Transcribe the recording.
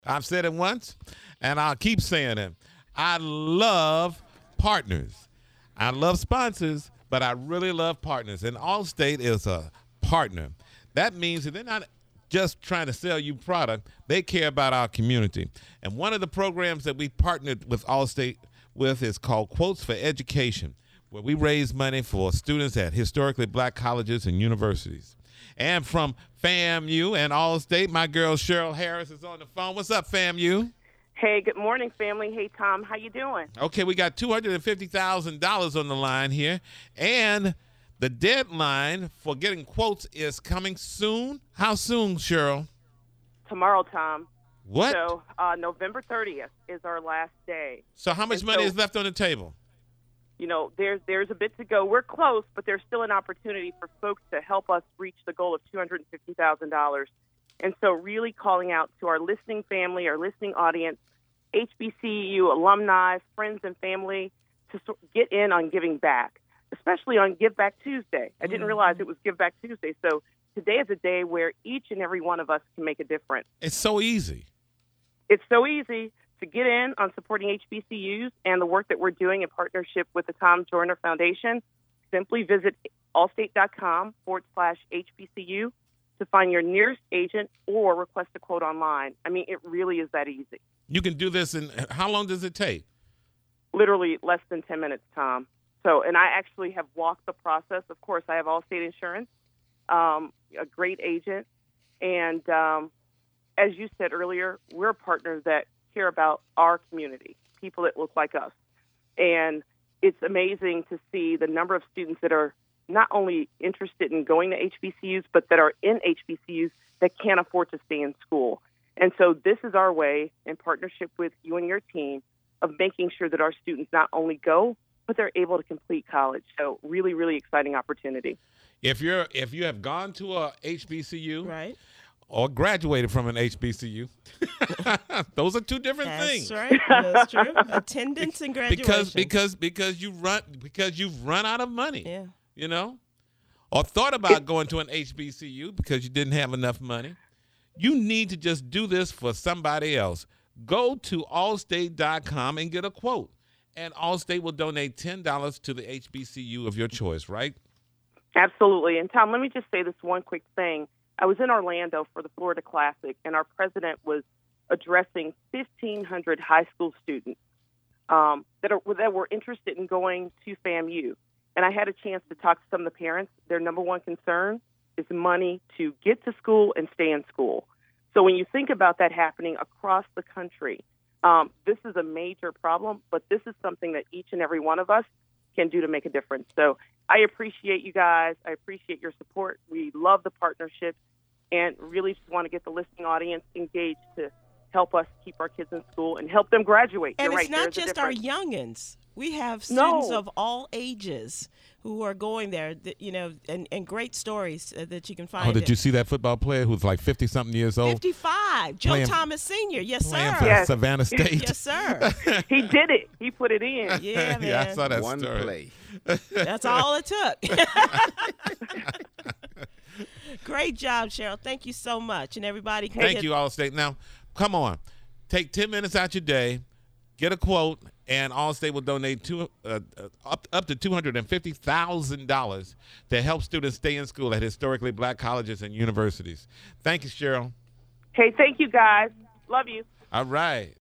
I've said it once, and I'll keep saying it. I love partners. I love sponsors, but I really love partners. And Allstate is a partner. That means that they're not just trying to sell you product. They care about our community. And one of the programs that we partnered with Allstate with is called Quotes for Education, where we raise money for students at historically black colleges and universities. And from FAMU and Allstate, my girl Cheryl Harris is on the phone. What's up, FAMU? Hey, good morning, family. Hey, Tom, how you doing? Okay, we got $250,000 on the line here, and the deadline for getting quotes is coming soon. How soon, Cheryl? Tomorrow, Tom. What? So November 30th is our last day. So how much money is left on the table? You know, there's a bit to go. We're close, but there's still an opportunity for folks to help us reach the goal of $250,000. And so really calling out to our listening family, our listening audience, HBCU alumni, friends and family to get in on giving back, especially on Give Back Tuesday. I didn't realize it was Give Back Tuesday. So today is a day where each and every one of us can make a difference. It's so easy. It's so easy to get in on supporting HBCUs and the work that we're doing in partnership with the Tom Joyner Foundation. Simply visit allstate.com/HBCU to find your nearest agent or request a quote online. I mean, it really is that easy. You can do this in, how long does it take? Literally less than 10 minutes, Tom. So, and I actually have walked the process. Of course, I have Allstate Insurance, a great agent. And as you said earlier, we're partners that care about our community, people that look like us. And it's amazing to see the number of students that are not only interested in going to HBCUs, but that are in HBCUs that can't afford to stay in school. And so this is our way, in partnership with you and your team, of making sure that our students not only go, but they're able to complete college. So really, really exciting opportunity. If you have gone to a HBCU, Right. or graduated from an HBCU, those are two different things. That's right. That's true. Attendance and graduation. Because you've run out of money. Yeah. You know, or thought about going to an HBCU because you didn't have enough money. You need to just do this for somebody else. Go to allstate.com and get a quote, and Allstate will donate $10 to the HBCU of your choice, right? Absolutely. And Tom, let me just say this one quick thing. I was in Orlando for the Florida Classic, and our president was addressing 1,500 high school students that were interested in going to FAMU. And I had a chance to talk to some of the parents. Their number one concern is money to get to school and stay in school. So when you think about that happening across the country, this is a major problem, but this is something that each and every one of us can do to make a difference. So I appreciate you guys. I appreciate your support. We love the partnership and really just want to get the listening audience engaged to help us keep our kids in school and help them graduate. And You're it's right, not just our youngins. We have students of all ages who are going there, you know, and great stories that you can find. Oh, did you see that football player who's like 50-something years old? 55, Joe Playing- Thomas Sr., yes, Playing sir. for Yes. Savannah State. Yes, sir. He did it. He put it in. Yeah, man. Yeah, I saw that One story. play. That's all it took. Great job, Cheryl. Thank you so much. And everybody can Thank you, Allstate. Now, come on. Take 10 minutes out your day, get a quote, and Allstate will donate up to $250,000 to help students stay in school at historically black colleges and universities. Thank you, Cheryl. Hey, thank you, guys. Love you. All right.